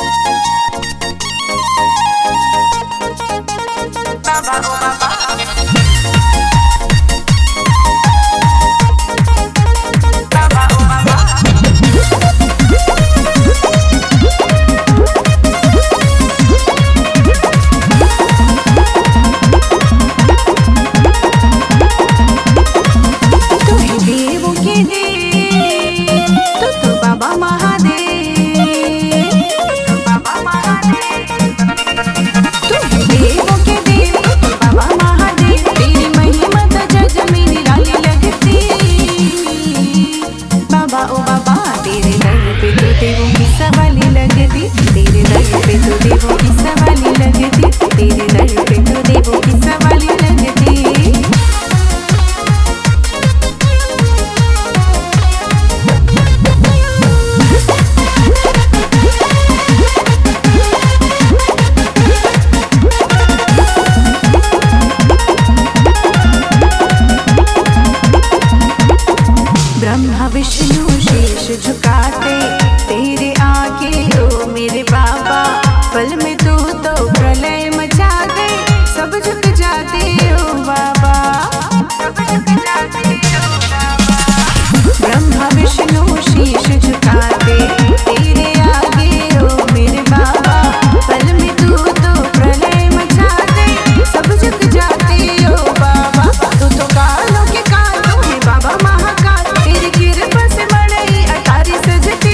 ब्रह्मा विष्णु शीश झुकाते तेरे आगे ओ मेरे बाबा। पल में तू तो प्रलय मचा दे, सब झुक जाते ओ बाबा, सब झुक जाते ओ बाबा। ब्रह्मा विष्णु शीश झुकाते तेरे आगे ओ मेरे बाबा। पल में तू तो प्रलय मचा दे, सब झुक जाते ओ बाबा। तू तो कालों के काल तू है बाबा महाकाल, तेरी कृपा से मड़ई अटारी सजती।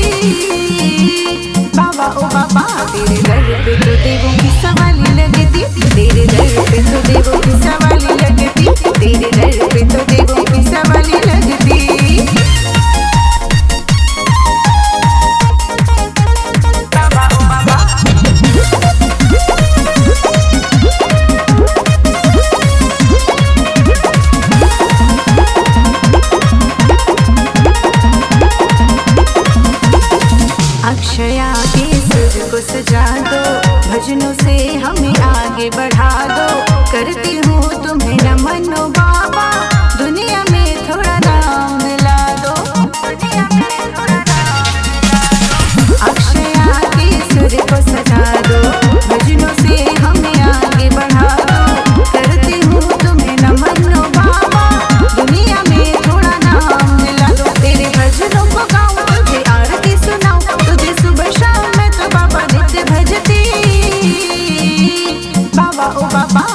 बाबा ओ बाबा तेरे दर पे तो देवों की सवाली लगती, तेरे दर पे तो देवों की सवाली लगती, तेरे दर पे तो देवों की सवाली लगती। बाबा ओ बाबा अक्षया के सुर को सजा दो, भजनों से हमें आगे बढ़ा दो। करती हूँ तुम्हें नमन ओ बाबा, दुनिया में थोड़ा नाम मिला दो, दुनिया में थोड़ा नाम मिला दो। अक्षया के सुर को सजा दो, भजनों से हमें आगे बढ़ा दो। करती हूँ तुम्हें नमन ओ बाबा, दुनिया में थोड़ा नाम मिला दो। तेरे भजनों को गाऊं, तुझे आरती सुनाऊं, तुझे सुबह शाम मैं तो बाबा नित्य भजती। बाबा ओ बाबा